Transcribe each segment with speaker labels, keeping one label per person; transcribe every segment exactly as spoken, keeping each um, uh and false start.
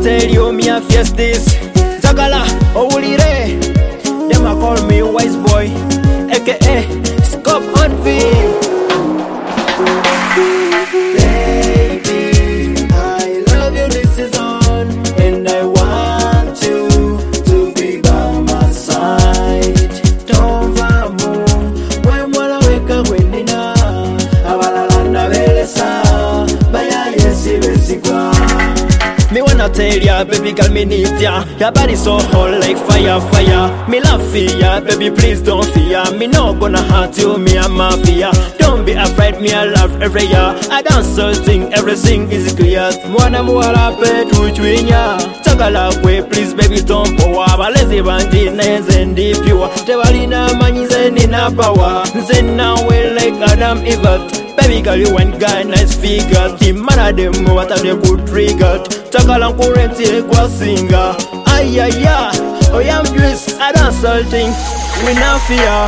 Speaker 1: tell you me a face this. Tagala, owulire. Them a call me wise boy, aka Scope on film. Baby, I love you, this is on, and I want you to be by my side. Don't vamu, when wala weka wenina, awalalanda velesa, baya yesi vesigwa. Me wanna tell ya, baby girl, me need ya. Your body so hot like fire, fire. Me love fear, baby, please don't fear. Me no gonna hurt you, me a mafia. Don't be afraid, me I love every year. I dance so thing, everything is clear. Mwana mwala pe tuchwinya. Tagala kwe, please baby don't power. Balezi banji neze ndi pure. Tebalina manyize nina power. Nze nawe like Adam Eva. Baby girl, you want guy, nice figure. Team man of them, what are they good trigger? Tagala kurenti kwa singa. Ay ay ay, oh yeah, I'm just I dance something. We not fear.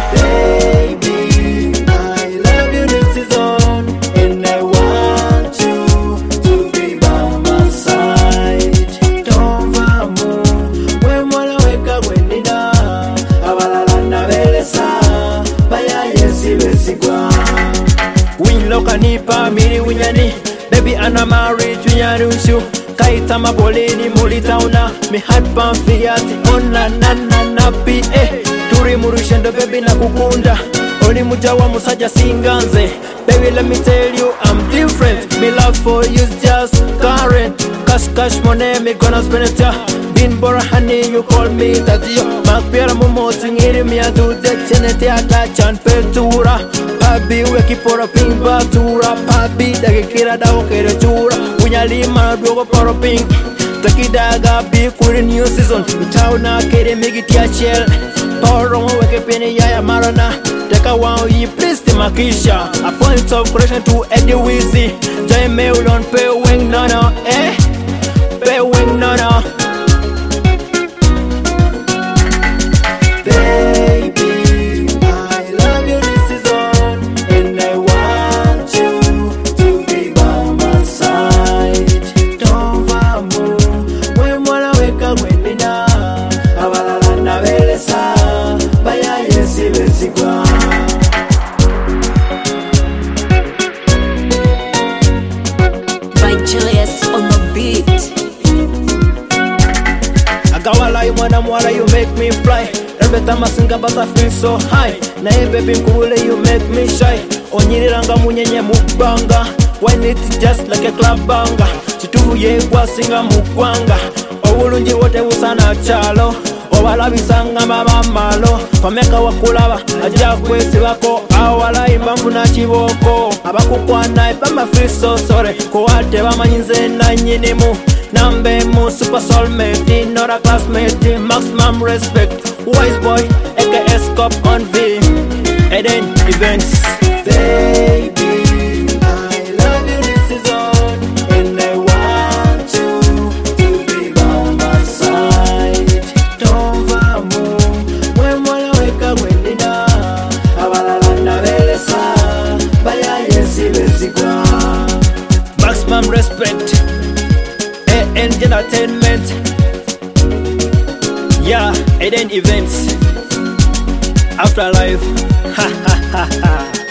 Speaker 1: Baby, I love you, this is on, and I want you to be by my side. Don't vamu, when wala weka wenina, awalalanda velesa, baya yesi vesigwa. Win loka nipa miri winyani, baby ana married winyani ushu. Kaita maboleni mulitauna, mi heart pan fiati ona na na na pi eh. Turi murushendo baby na kukunda, oli mujawa musaja singanze. Baby let me tell you I'm different, me love for you is just current. Cash cash money me gonna spend it ya. Bin bora honey you call me tatiyo. Makpera mumoti ngiri mi adu dekchenete atachan petura. Papi weki pora ping batura. Papi dagi kira dawo kere chura. Unyalima dogo pora ping. Takidaga bi kuri new season. Itauna kere migiti ya shell. Poro weke peni ya ya marana. Taka wao yi please timakisha. A point of correction to Eddie Weezy. Jai me ulon pe weng nana eh. Pe weng nana. Agawala you wanna mwala you make me fly. Every time I sing about I feel so high. Na hey baby mkule you make me shy. Onyiriranga munyenye mukbanga. Wine it just like a club banga. Chituvu ye kwa singa mukwanga. Owulunji wote usana chalo. Owalabisanga mama malo. Fameka wakulaba ajja kwesi bako. Awala imbambu na chiboko. Abakukwana ipama feel so sorry. Kuwate bamanyinze na nyinimu. Nambe mu super soulmate, not a classmate, maximum respect. Wise boy, aka Scope on V. Eden Events. Baby, I love you, this is on, and I want you to be by my side. Don't vamu, when wala weka wenina, awalalanda velesa, baya yesi vesigwa. Maximum respect. Entertainment, yeah, Eden Events, Afterlife, ha ha ha ha.